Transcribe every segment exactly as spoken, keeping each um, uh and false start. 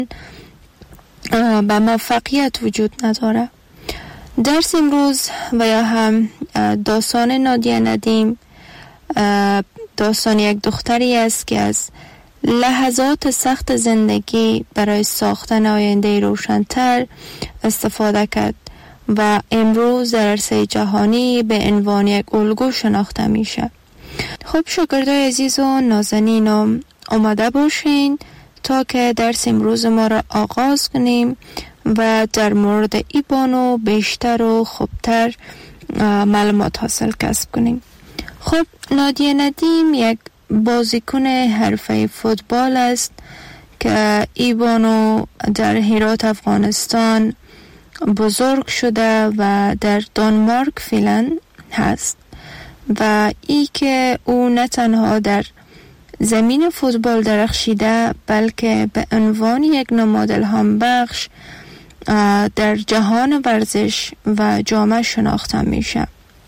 به موفقیت وجود نداره. درس امروز و یا هم داستان نادیه ندیم داستان یک دختری است که از لحظات سخت زندگی برای ساختن آینده روشن‌تر استفاده کرد و امروز در عرصه جهانی به عنوان یک الگو شناخته میشه. خب شاگردای عزیز و نازنینم آماده باشین تا که درس امروز ما را آغاز کنیم و در مورد ای بانو بیشتر و خوبتر معلومات حاصل کسب کنیم. خب نادیه ندیم یک بازیکن حرفه فوتبال است که ای بانو در هرات افغانستان بزرگ شده و در دانمارک فعلا هست و ای که او نه تنها در زمین فوتبال درخشیده بلکه به عنوان یک نماد الهام بخش در جهان ورزش و جامعه شناخته میشه.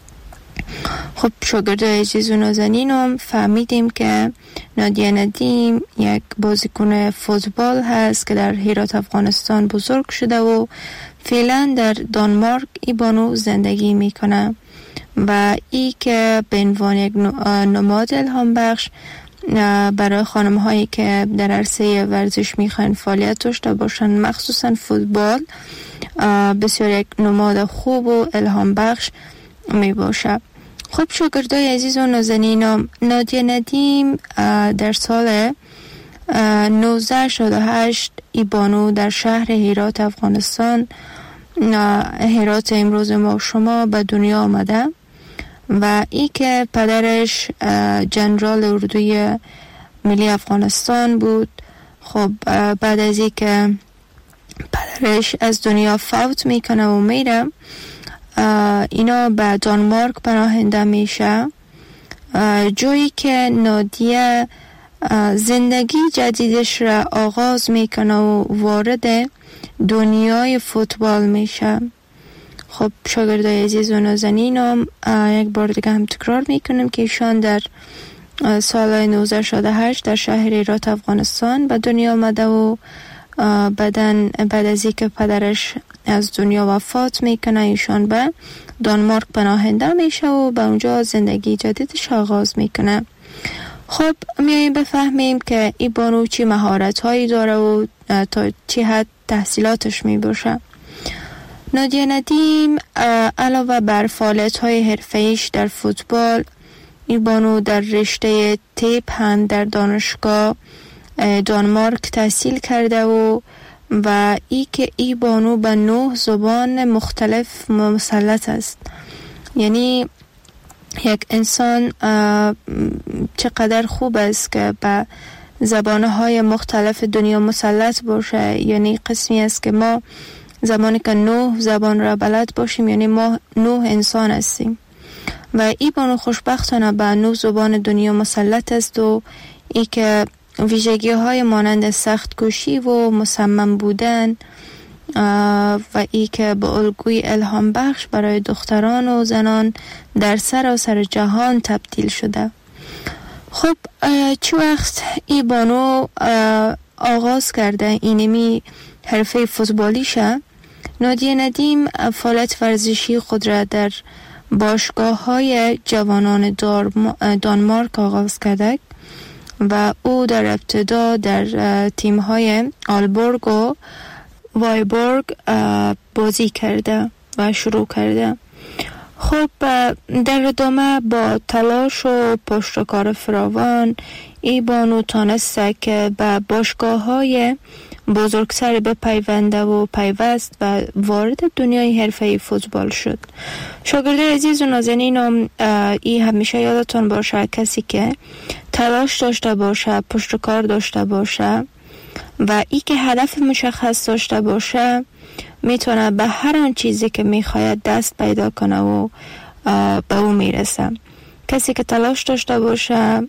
خب شاگردای عزیز و نازنینم فهمیدیم که نادیه ندیم یک بازیکن فوتبال هست که در هرات افغانستان بزرگ شده و فعلا در دانمارک ای بانو زندگی میکنه و ای که به عنوان یک نماد الهام بخش برای خانم هایی که در عرصه ورزش میخوان فعالیت داشته باشن مخصوصا فوتبال بسیار یک نماد خوب و الهام بخش می باشه. خب شاگردای عزیز و نازنینم نادیه ندیم در سال نوزده شصت و هشت ای بانو در شهر هرات افغانستان هرات امروز ما شما به دنیا آمده و ای که پدرش جنرال اردوی ملی افغانستان بود. خب بعد از ای که پدرش از دنیا فوت میکنه و میره اینا به دانمارک پناهنده میشه جایی که نادیه زندگی جدیدش را آغاز میکنه و وارد دنیای فوتبال میشه. خب شاگردای عزیز و نازنینم یک بار دیگه هم تکرار میکنم که ایشان در سال نوزده شصت و هشت در شهر هرات افغانستان به دنیا آمده و بعدن بعد از اینکه پدرش از دنیا وفات میکنه ایشان به دانمارک پناهنده میشه و به اونجا زندگی جدیدش آغاز میکنه. خب میاییم بفهمیم که ای بانو چی مهارت هایی داره و تا چی حد تحصیلاتش میباشه. نادیه ندیم علاوه بر فعالیت های حرفه‌ایش در فوتبال ای بانو در رشته تیپ هند در دانشگاه دانمارک تحصیل کرده و و ای که ای بانو به نه زبان مختلف مسلط است. یعنی یک انسان چقدر خوب است که به زبانهای مختلف دنیا مسلط باشه. یعنی قسمی است که ما زمانی که نه زبان را بلد باشیم یعنی ما نه انسان هستیم و ای بانو خوشبختانه به نه زبان دنیا مسلط است و ای که ویژگی های مانند سخت کوشی و مصمم بودن و ای که به الگوی الهام بخش برای دختران و زنان در سراسر جهان تبدیل شده. خب چه وقت ای بانو آغاز کرده اینمی حرفه فوتبالیشه؟ نادیه ندیم فعالیت ورزشی خود را در باشگاه های جوانان دانمارک آغاز کرده و او در ابتدا در تیم های آلبورگ و وایبورگ بازی کرده و شروع کرده. خب در ادامه با تلاش و پشتکار فراوان ای بانو تانسته که به باشگاه های بزرگتر بپیونده و پیوست و وارد دنیای حرفه‌ای فوتبال شد. شاگردای عزیز و نازنینم ای همیشه یادتون باشه کسی که تلاش داشته باشه پشتکار داشته باشه و ای که هدف مشخص داشته باشه میتونه به هر آن چیزی که میخواید دست پیدا کنه و به او میرسه. کسی که تلاش داشته باشه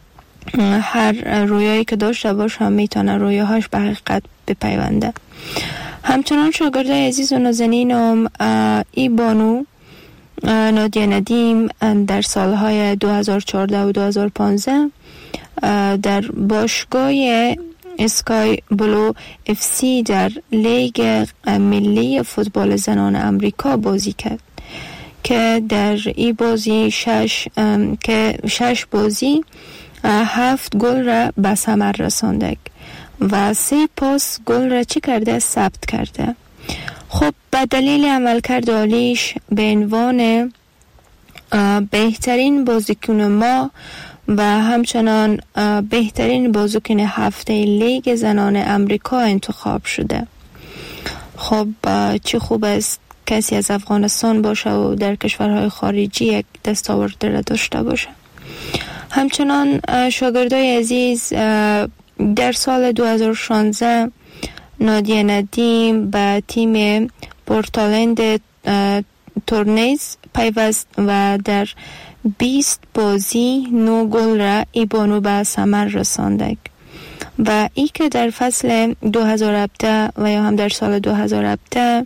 هر رویایی که داشته باشه میتونه رویاهاش به حقیقت بپیونده. همچنان شاگردای عزیز و نازنینم ای بانو نادیه ندیم در سالهای دو هزار و چهارده و دو هزار و پانزده در باشگاه اسکای بلو اف سی در لیگ ملی فوتبال زنان امریکا بازی کرد که در این بازی شش که شش بازی هفت گل را به ثمر رسانده و سه پاس گل را چی کرده؟ ثبت کرده. خب به دلیل عملکرد عالیش به عنوان بهترین بازیکن ما و همچنان بهترین بازیکن هفته لیگ زنان امریکا انتخاب شده. خب چه خوب است کسی از افغانستان باشه و در کشورهای خارجی یک دستاورد را داشته باشه. همچنان شاگردای عزیز، در سال دو هزار و شانزده نادیه ندیم به تیم پورتلند تورنیز پیوست و در بیست بازی نو گل را ای بانو به ثمر رسانده و ای که در فصل دو هزار و هفده و یا هم در سال دو هزار و هفده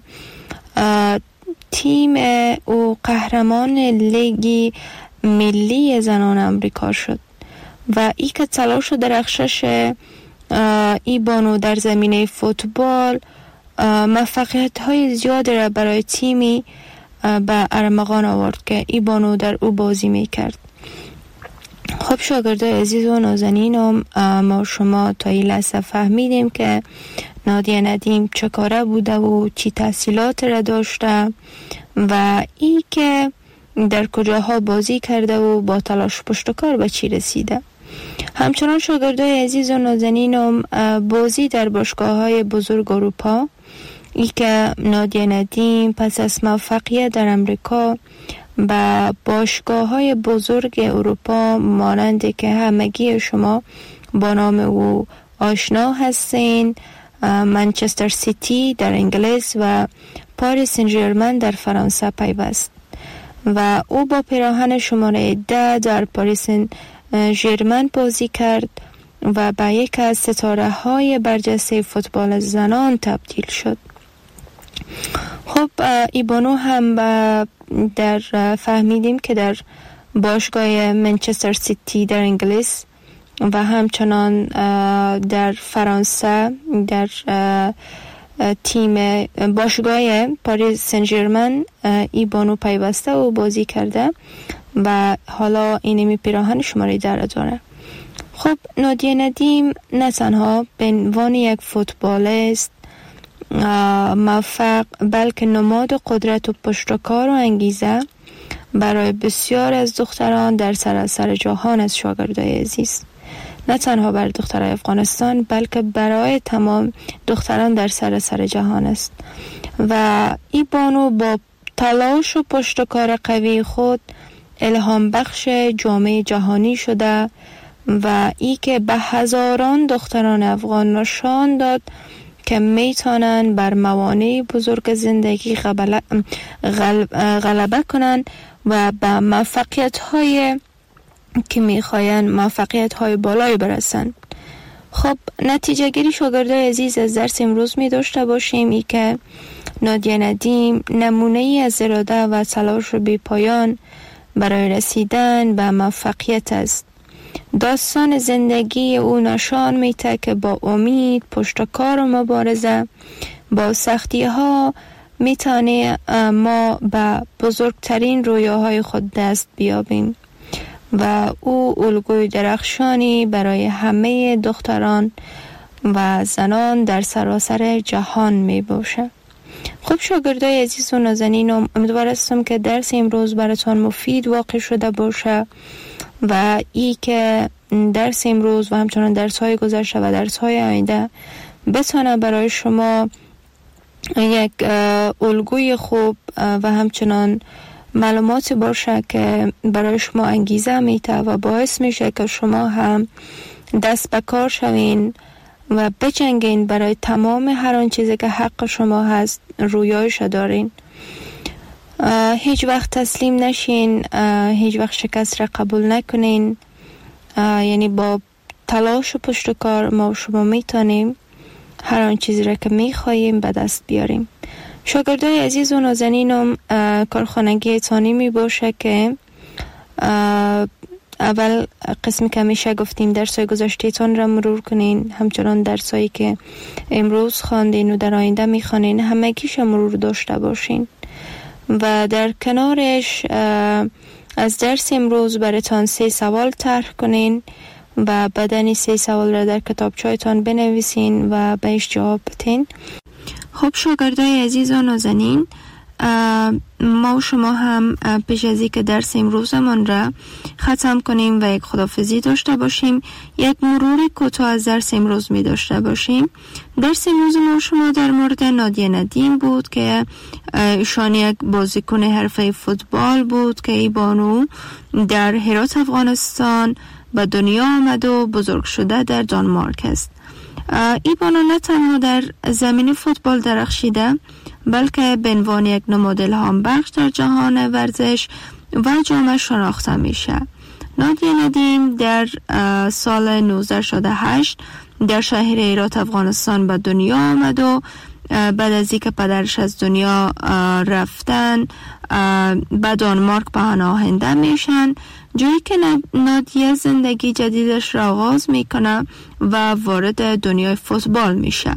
تیم او قهرمان لیگ ملی زنان امریکا شد و ای که تلاش و درخشش ای بانو در زمینه فوتبال موفقیت های زیاد را برای تیمی به ارمغان آورد که ای بانو در او بازی می کرد. خب شاگردای عزیز و نازنینم، ما شما تا این لحظه فهمیدیم که نادیه ندیم چه کاره بوده و چی تحصیلات را داشته و ای که در کجاها بازی کرده و با تلاش پشتکار به چی رسیده. همچنان شاگردای عزیز و نازنینم، بازی در باشگاه‌های بزرگ اروپا، ای که نادیه ندیم پس از موفقیت در امریکا و باشگاه‌های بزرگ اروپا مانند که همگی شما با نام او آشنا هستین، منچستر سیتی در انگلیس و پاریس سن ژرمن در فرانسه پیوست و او با پیراهن شماره ده در پاریس سن ژرمن بازی کرد و به یک از ستاره های برجسته فوتبال زنان تبدیل شد. خب ایبانو هم در فهمیدیم که در باشگاه منچستر سیتی در انگلیس و همچنان در فرانسه در تیم باشگاه پاریس سن ژرمن ایبانو پیوسته و بازی کرده و حالا اینمی پیراهن شماره در داره. خب نادیه ندیم نه تنها به عنوان یک فوتبالیست موفق بلکه نماد قدرت و پشتکار و انگیزه برای بسیار از دختران در سراسر جهان از شاگردای عزیز، نه تنها برای دخترای افغانستان بلکه برای تمام دختران در سراسر جهان است و این بانو با تلاش و پشتکار قوی خود الهام بخش جامعه جهانی شده و ای که به هزاران دختران افغان نشان داد که میتونن بر موانع بزرگ زندگی غلبه, غلبه کنن و به موفقیت های که میخواین موفقیت های بالایی برسن. خب نتیجه گیری شاگردای عزیز از درس امروز می داشته باشیم ای که نادیه ندیم نمونه ای از اراده و تلاش بی پایان برای رسیدن به موفقیت است. داستان زندگی او نشان میده که با امید، پشتکار و مبارزه با سختی ها میتونه ما به بزرگترین رویاهای خود دست بیابیم و او الگوی درخشانی برای همه دختران و زنان در سراسر جهان می باشه. خب شاگردای عزیز و نازنینم، امیدوار هستم که درس امروز براتون مفید واقع شده باشه و ای که درس امروز و همچنان درس های گذشته و درس های آینده بتونه برای شما یک الگوی خوب و همچنان معلوماتی باشه که برای شما انگیزه میده و باعث میشه که شما هم دست به کار شوین و بجنگین برای تمام هر آن چیزی که حق شما هست رویایش دارین. هیچ وقت تسلیم نشین، هیچ وقت شکست را قبول نکنین، یعنی با تلاش و پشتکار ما شما میتونیم هر آن چیزی را که میخواییم به دست بیاریم. شاگردای عزیز و نازنینم، کارخانگی تانی می باشه که اول قسمی که همیشه گفتیم درسای گذشتهتان را مرور کنین، همچنان درسایی که امروز خواندین و در آینده میخوانین همگیش مرور داشته باشین و در کنارش از درس امروز براتان سه سوال طرح کنین و بدن سه سوال را در کتابچه‌تان بنویسین و بهش جواب بدین. خب شاگردای عزیز و نازنین، ما و شما هم پیش از اینکه درس امروزمان را ختم کنیم و یک خداحافظی داشته باشیم، یک مرور کوتاه از درس امروز می داشته باشیم. درس امروز ما و شما در مورد نادیه ندیم بود که ایشان یک بازیکن حرفه فوتبال بود که ای بانو در هرات افغانستان به دنیا آمد و بزرگ شده در دانمارک است. ای بانو نه تنها در زمین فوتبال درخشیده بلکه به عنوان یک نماد الهام بخش در جهان ورزش و جامعه شناخته میشه. نادیه ندیم در سال نوزده شصت و هشت در شهر هرات افغانستان به دنیا آمد و بعد از اینکه پدرش از دنیا رفتن به دانمارک پناهنده میشن، جایی که نادیه زندگی جدیدش را آغاز میکنه و وارد دنیای فوتبال میشه.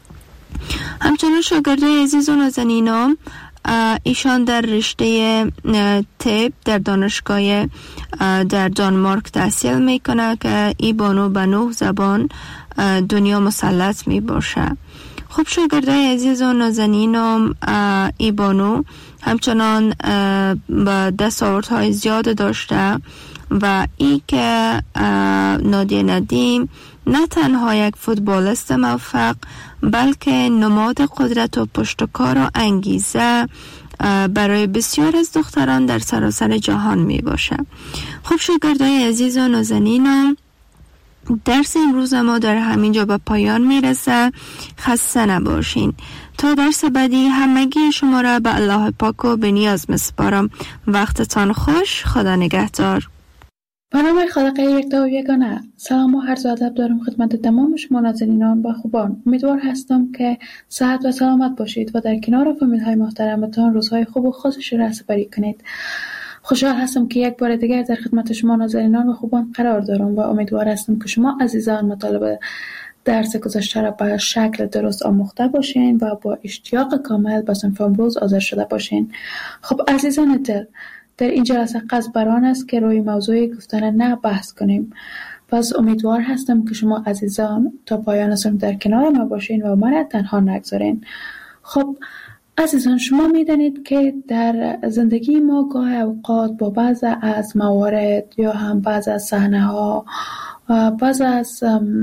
همچنان شاگردای عزیز و نازنینم، ایشان در رشته طب در دانشگاه در دانمارک تحصیل میکنه که ای بانو به نه زبان دنیا مسلط می باشه. خب شاگردای عزیز و نازنینم، ای بانو همچنان با دستاوردهای زیاد داشته و ای که نادیه ندیم نه تنها یک فوتبالیست موفق بلکه نماد قدرت و پشتکار و انگیزه برای بسیار از دختران در سراسر جهان می باشه. خب شاگردای عزیز و نازنینم، درس امروز ما در همینجا به پایان میرسه. خسته نباشین. تا درس بعدی همگی شما را به الله پاک و به نیاز میسپارم. وقتتان خوش. خدا نگهدار. به نام خالق یکتا و یگانه. سلام و عرض ادب دارم خدمت تمام شما ناظرینان و خوبان. امیدوار هستم که صحت و سلامت باشید و در کنار فامیل های محترمتان روزهای خوب و خوشش را سپری کنید. خوشحال هستم که یک بار دیگر در خدمت شما ناظرینان و خوبان قرار دارم و امیدوار هستم که شما عزیزان مطالب درس گذشته را به شکل درست آموخته باشین و با اشتیاق کامل به صنف امروز حاضر شده باشین. خب عزیزان دل، در این جلسه قصد بر آن است که روی موضوع گفتن نه بحث کنیم. پس امیدوار هستم که شما عزیزان تا پایان صنف در کنار ما باشین و مرا تنها نگذارین. خب عزیزان، شما میدانید که در زندگی ما گاه اوقات با بعض از موارد یا هم بعض از صحنه ها بعض از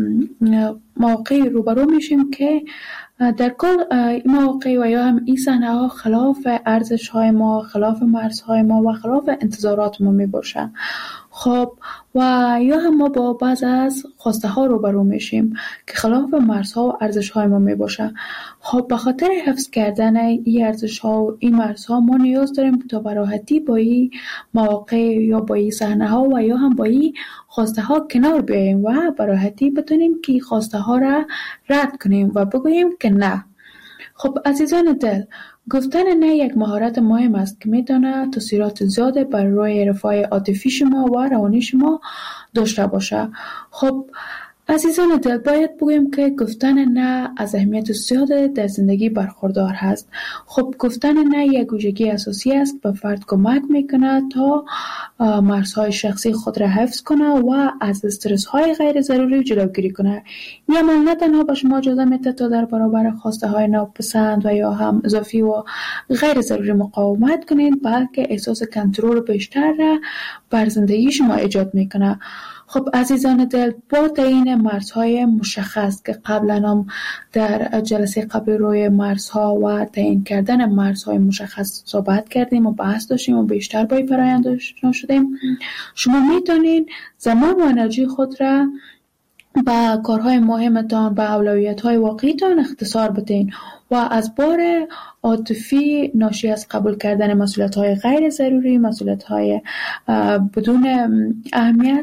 مواقع روبرو میشیم که در کل مواقع و یا هم این صحنه ها خلاف ارزش های ما، خلاف مرزهای ما و خلاف انتظارات ما می باشه. خب و یا هم ما با بعض از خواسته ها روبرو میشیم که خلاف مرزها و ارزش های ما می باشه. خب به خاطر حفظ کردن این ارزش ها و این مرزها ما نیاز داریم تا به راحتی با این مواقع یا با این صحنه ها و یا هم با این خواسته ها کنار بیاییم و به راحتی بتونیم که خواسته ها را رد کنیم و بگوییم که نه. خب عزیزان دل، گفتن نه یک مهارت مهم است که میتونه تاثیرات زیاده بر روی رفاه عاطفی شما و روانی شما داشته باشه. خب عزیزان دل، باید بگویم که گفتن نه از اهمیت زیاد در زندگی برخوردار هست. خب گفتن نه یک ویژگی اساسی است به فرد کمک میکنه تا مرزهای شخصی خود را حفظ کنه و از استرس های غیر ضروری جلوگیری کنه. این عمل نه تنها به شما اجازه میده تا در برابر خواسته های ناپسند و یا هم اضافی و غیر ضروری مقاومت کنید، بلکه احساس کنترل بیشتر را بر زندگی شما ایجاد میکنه. خب عزیزان دل، با تعیین مرزهای مشخص که قبلا هم در جلسه قبل روی مرزها و تعیین کردن مرزهای مشخص صحبت کردیم و بحث داشتیم و بیشتر با این فرآیند آشنا شدیم، شما میتونین زمان و انرژی خود را با کارهای مهمتان، با اولویت‌های واقعیتان اختصار بدین و از بار عاطفی ناشی از قبول کردن مسئولیت‌های غیر ضروری، مسئولیت‌های بدون اهمیت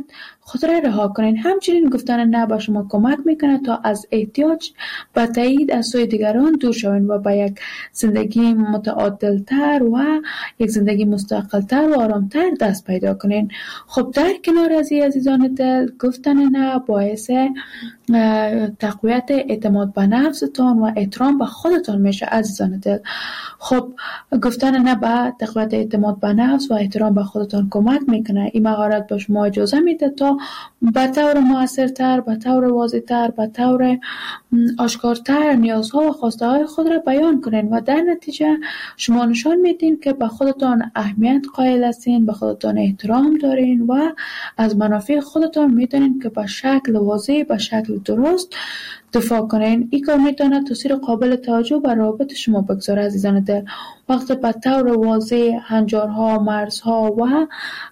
خود را رها کنین. همچنین گفتن نه به شما کمک میکنه تا از احتیاج به تایید از سوی دیگران دور شوین و به یک زندگی متعادلتر و یک زندگی مستقلتر و آرامتر دست پیدا کنین. خب در کنار از این عزیزان دل، گفتن نه باعث تقویت اعتماد به نفستان و احترام به خودتان میشه عزیزان دل. خب گفتن نه به تقویت اعتماد به نفس و احترام به خودتان کمک میکنه. این مهارت به شما اجازه میده تا به طور موثرتر، به طور واضح‌تر، به طور آشکارتر نیازها و خواسته های خود را بیان کنین و در نتیجه شما نشان میدین که به خودتان اهمیت قائل هستین، به خودتان احترام دارین و از منافع خودتان میدونین که به شکل واضح، به شکل درست دفاع کنین. این کار میتونه تاثیر قابل توجه بر روابط شما بگذاره عزیزان دل. وقتی به طور واضح هنجارها، مرزها و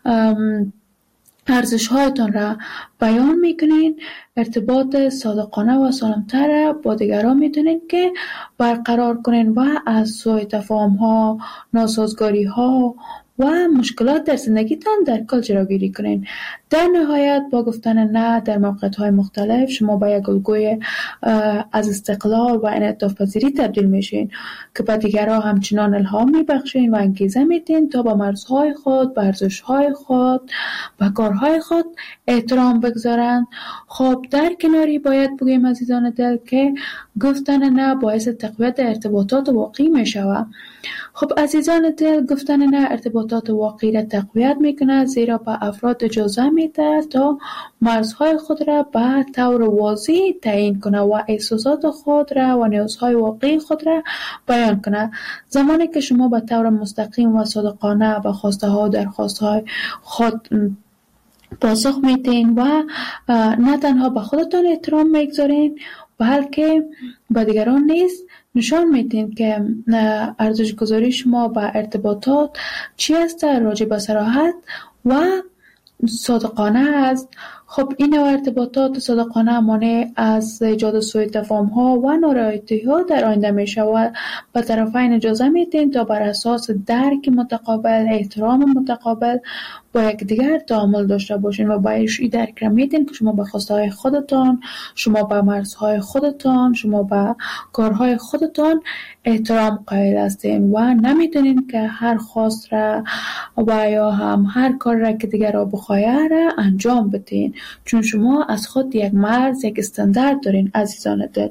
ارزش‌هایتان را بیان میکنین، ارتباط صادقانه و سالمتر با دیگران میتونین که برقرار کنین و از سوء تفاهم‌ها، ناسازگاری‌ها و مشکلات در زندگیتان در کل جلوگیری کنین. در نهایت با گفتن نه در موقعیت‌های مختلف شما به یک الگوی از استقلال و انعطاف پذیری تبدیل میشین که به دیگران همچنان الهام میبخشین و انگیزه میدین تا با مرزهای خود، به ارزش‌های خود و کارهای خود احترام بگذارند. خب در کناری باید بگویم عزیزان دل که گفتن نه باعث تقویت ارتباطات واقعی میشود. خب عزیزان دل، گفتن نه ارتباطات واقعی را تقویت میکنه، زیرا به افراد اجازه میده تا مرزهای خود را به طور واضح تعیین کنه و احساسات خود را و نیازهای واقعی خود را بیان کنه. زمانی که شما به طور مستقیم و صادقانه به خواسته ها و درخواست های خود پاسخ میدین و نه تنها به خودتان احترام میگذارین بلکه به دیگران نیز نشان میدین که ارزش گذاری شما به ارتباطات چی است، راجع به صراحت و صادقانه است. خب این نوع ارتباطات صادقانه مانع از ایجاد سوء تفاهم ها و نارضایتی ها در آینده می شود. به طرفین اجازه میدین تا بر اساس درک متقابل، احترام متقابل با یکدیگر تعامل داشته باشین و باید این درک را میدین که شما به خواسته های خودتان، شما به مرزهای خودتان، شما به کارهای خودتان احترام قائل هستین و نمیدونین که هر خواست را و یا هم هر کار را که دیگر را بخواهد را انجام بدین، چون شما از خود یک مرز، یک استاندارد دارین عزیزان دل.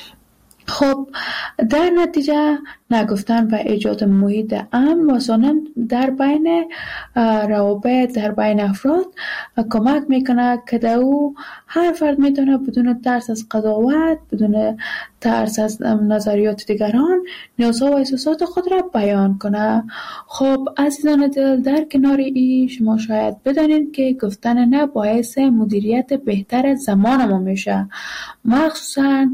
خب در نتیجه نگفتن و ایجاد محیط امن و سالم در بین روابط، در بین افراد کمک میکنه که در او هر فرد میتونه بدون ترس از قضاوت، بدون ترس از نظریات دیگران نیازها و احساسات خود را بیان کنه. خب عزیزان دل، در کنار این شما شاید بدانید که گفتن نه باعث مدیریت بهتر زمان ما میشه. مخصوصا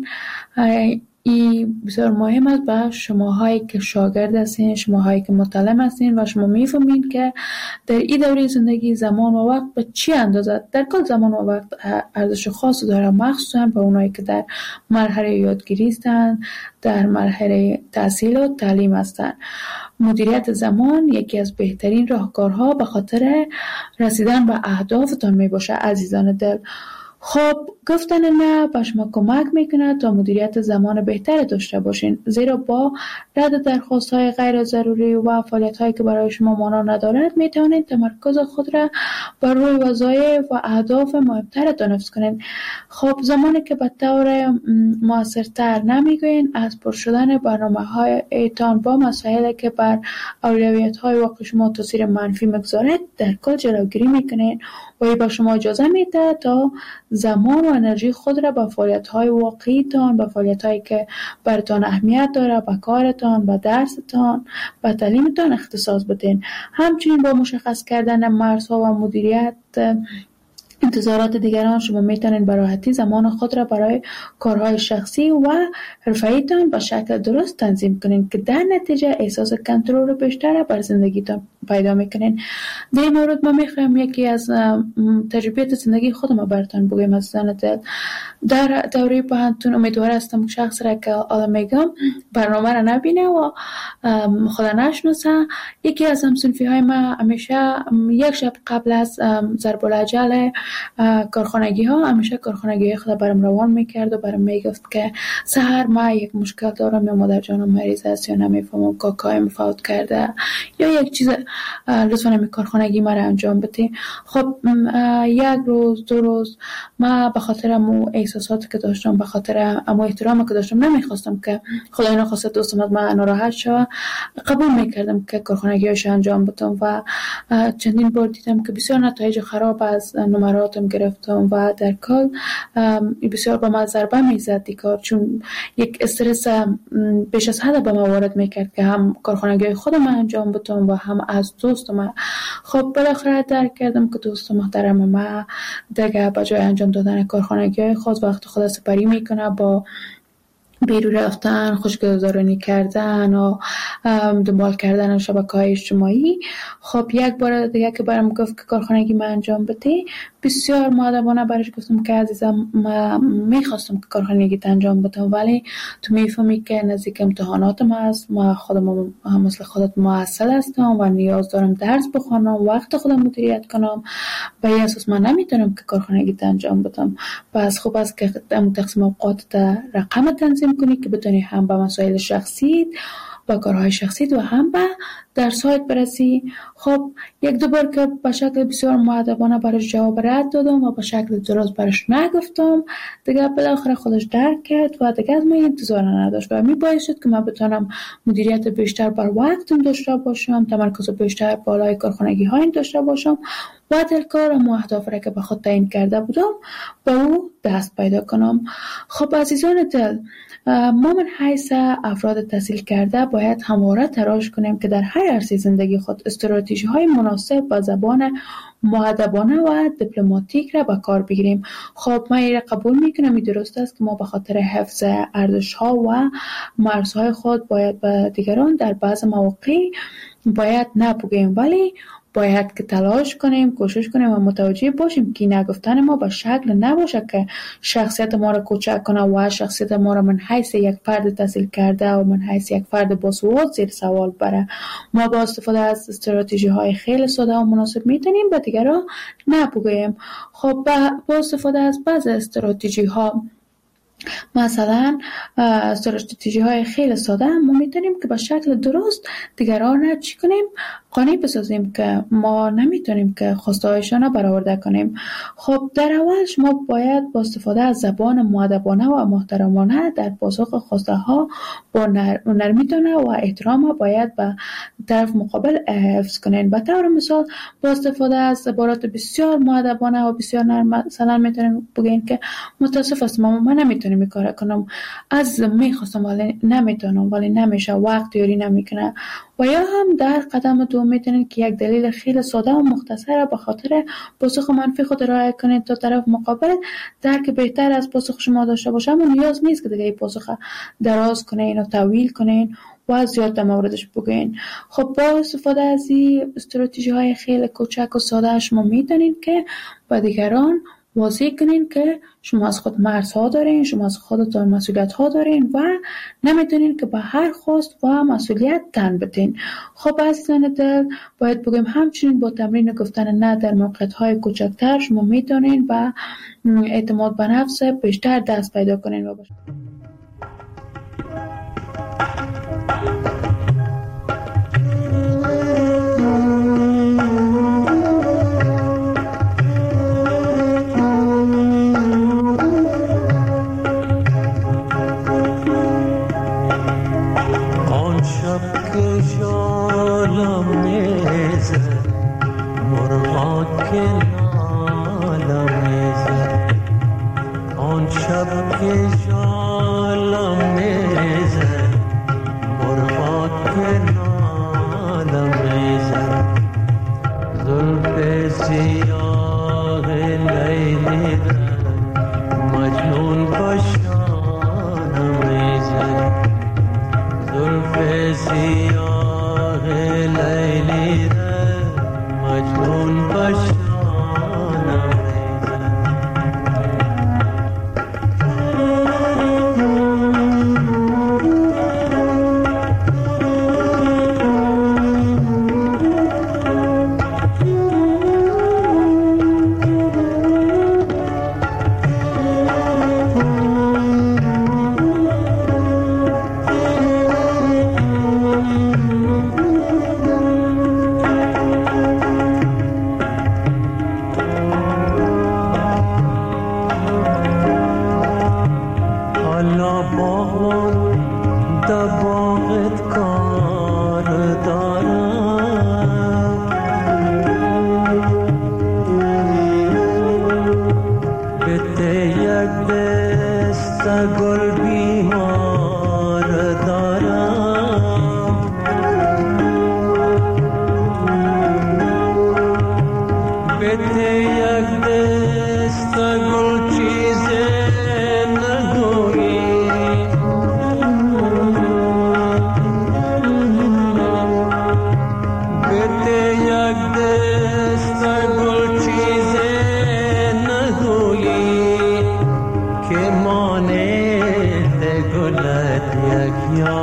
این بسیار مهم است به شماهایی که شاگرد هستین، شماهایی که متعلم هستین و شما میفهمین که در این دوره زندگی زمان و وقت به چی اندازه. در کل زمان و وقت ارزش خاصی داره، مخصوصا به اونایی که در مرحله یادگیری هستن، در مرحله تحصیل و تعلیم هستن. مدیریت زمان یکی از بهترین راهکارها به خاطر رسیدن به اهدافتان می باشه عزیزان دل. خب گفتن نه به شما کمک میکنه تا مدیریت زمان بهتر داشته باشین، زیرا با رد درخواست‌های غیر ضروری و فعالیت‌هایی که برای شما معنا ندارد میتونید تمرکز خود را بر روی وظایف و اهداف مهمترتان حفظ کنین. خب زمانی که به طور موثرتر نمیگوین از پر شدن برنامه‌هایتان با مسائلی که بر اولویت‌های واقعی شما تاثیر منفی میگذارد در کل جلوگیری میکنین و این به شما اجازه میده تا زمان و انرژی خود را به فعالیت‌های واقعیتان، به فعالیت‌هایی که براتان اهمیت داره، به کارتان، به درستان، به تعلیمتان اختصاص بدین. همچنین با مشخص کردن مرزها و مدیریت انتظارات دیگران شما میتونید به راحتی زمان خود را برای کارهای شخصی و حرفه‌ایتان به شکل درست تنظیم کنین که در نتیجه احساس کنترل بیشتر بر زندگیتان پیدا میکنین. در این مورد ما میخوایم یکی از تجربیات زندگی خودم براتون بگم عزیزان دل. در دوره پانتون امیدوار هستم که شخص را که آدم میگم برنامه را نبینه و خدا نشناسه. یکی از همسنفی های ما همیشه یک شب قبل از ضرب الاجل کارخانگی ها همیشه کارخانگی خود برام روان میکرد و برام میگفت که سحر ما یک مشکل دارم، یا مادر جانم مریض است، یا نمیفهمم کاکایم فوت کرده، یا یک چیز لطفا نمی کارخانگی ما را انجام بده. خب یک روز دو روز ما به خاطر امو احساساتی که داشتم، به خاطر امو احترامی که داشتم، نمیخواستم که خدای نخواسته دوستم از من ناراحت شود، قبول میکردم که کارخانگیش انجام بدم و چندین بار دیدم که بسیار نتایج خراب از نمراتم گرفتم و در کل بسیار به من ضربه میزد دیگه، چون یک استرس بیش از حد به من وارد میکرد که هم کارخانگی خودم انجام بدم و هم از دوستم. خب بالاخره درک کردم که دوست محترم ما دیگه به جای انجام دادن کارخانگی خود وقت خود سپری میکنه با بیرون رفتن، خوشگذرانی کردن و دنبال کردن شبکه‌های اجتماعی. خب یک بار دیگه که برام گفت که کارخانگی من انجام بده، بسیار مؤدبانه برش گفتم که عزیزم من میخواستم که کارخانگی انجام بدم، ولی تو میفهمی که نزدیک امتحاناتم هست، ما خودم مثل خودت معسل هستم و نیاز دارم درس بخونم، وقت خودم مدیریت کنم، به این اساس من نمیتونم که کارخانگی انجام بدم. پس خوب است که تقسیم اوقات رقم تنظیم کنی که بتونی هم به مسائل شخصی با کارهای شخصی و هم به درس‌هایت برسی. خب یک دو بار که به شکل بسیار مؤدبانه برش جواب رد دادم و به شکل درست برش نگفتم، دیگه بالاخره خودش درک کرد و دیگه از من انتظار نداشت و می باعث شد که من بتونم مدیریت بیشتر بر وقتم داشته باشم، تمرکز بیشتر بالای کارخانگی های داشته باشم و در کار و اهداف را که به خود تعیین کرده بودم به او دست پیدا کنم. خب عزیزان دل، ما من حیث افراد تحصیل کرده باید همواره تلاش کنیم که در هر عرصه زندگی خود استراتژی های مناسب با زبان مؤدبانه و دیپلماتیک را به کار بگیریم. خب من این را قبول میکنم، این درست است که ما به خاطر حفظ ارزش ها و مرزهای خود باید به دیگران در بعض مواقع باید نپوگیم، ولی باید که تلاش کنیم، کوشش کنیم و متوجه باشیم که نگفتن ما به شکل نباشه که شخصیت ما را کوچک کنه و شخصیت ما را من حیث یک فرد تحصیل کرده و من حیث یک فرد باسواد زیر سوال بره. ما با استفاده از استراتژی های خیلی ساده و مناسب میتونیم به دیگران نپوگیم. خب با استفاده از بعض استراتژی ها، مثلا استراتژی های خیلی ساده، ما میتونیم که به شکل درست دیگران را چی کنیم؟ قانع بسازیم که ما نمیتونیم که خواسته هایشان را برآورده کنیم. خب در اول شما باید با استفاده از زبان مؤدبانه و محترمانه در پاسخ خواسته ها با نرمیتونه و احترام باید به طرف مقابل حفظ کنین. به طور مثال با استفاده از عبارات بسیار مؤدبانه و بسیار نرم مثلا میتونیم بگین که متاسف هستم اما من نمیتونم این کار کنم، از میخواستم ولی نمیتونم، ولی نمیشه، وقت یاری نمیکنه. و یا هم در قدم دوم میتونید که یک دلیل خیلی ساده و مختصر به خاطر پاسخ منفی خود ارائه کنید تا طرف مقابل درک بهتر از پاسخ شما داشته باشه، اما نیاز نیست که دیگه این پاسخ دراز کنین و طویل کنین و زیاد در موردش بگین. خب با استفاده از این استراتژی های خیلی کوچک و ساده شما میتونید که با دیگران واضح کنین که شما از خود مرزها دارین، شما از خودتان مسئولیت ها دارین و نمیتونین که به هر خواست و مسئولیت تن بدین. خب عزیزان دل، باید بگیم همچنین با تمرین گفتن نه در موقعیت های کوچکتر شما میتونین و اعتماد به نفس بیشتر دست پیدا کنین و باشین. زلف سیاه لیلی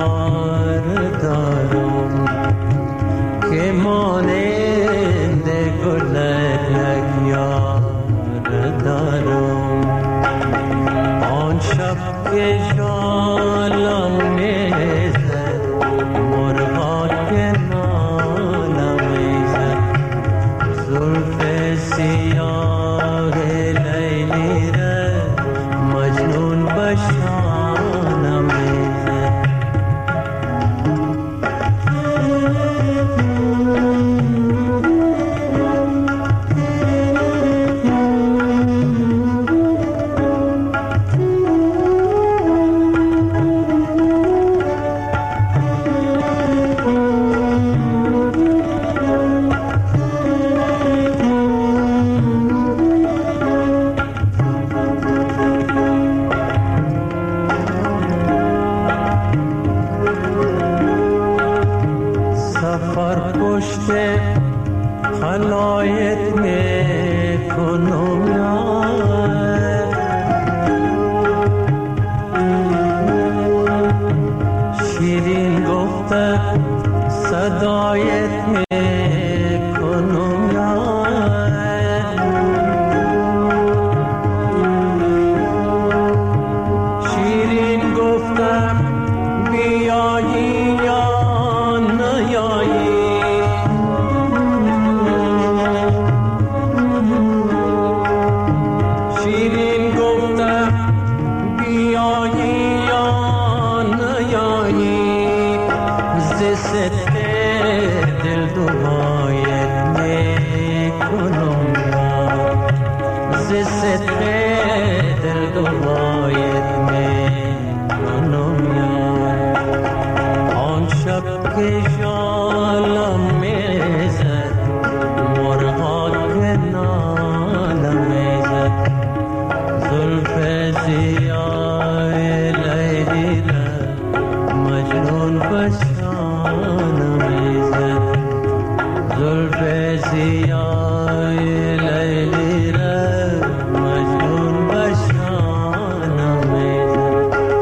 یار دارم که مانند گلک یار دارم. آن شب که جالم میزد مرغا که نالم میزد، زلف سیاه لیلی را مجنون بشانم میزد. پشت خلایت میکنم یار، شیرین گفته صدایت میکنم یار، شیرین گفته بیایی یا نیایی، شیرین گفته بیایی یا نیایی، ز ست دل دعایت میکنم یار، ز ست دل دعایت میکنم یار. آن شب که جالم میزد مرغا که نالم میزد، زلف سیاه لیلی را مجنون بشانم میزد، زلف سیاه لیلی را مجنون بشانم میزد.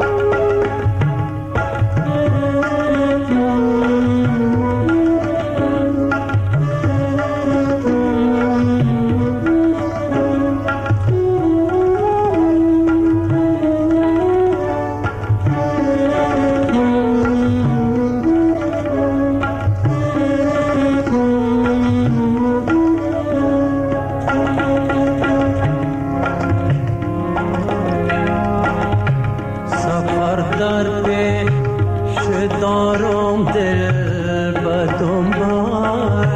در پیش دارم دل به دنبال،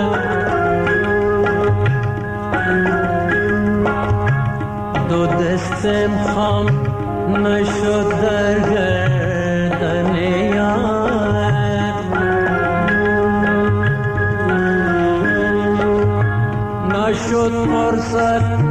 دو دستم خم نشد در گردن یار، نشد فرصت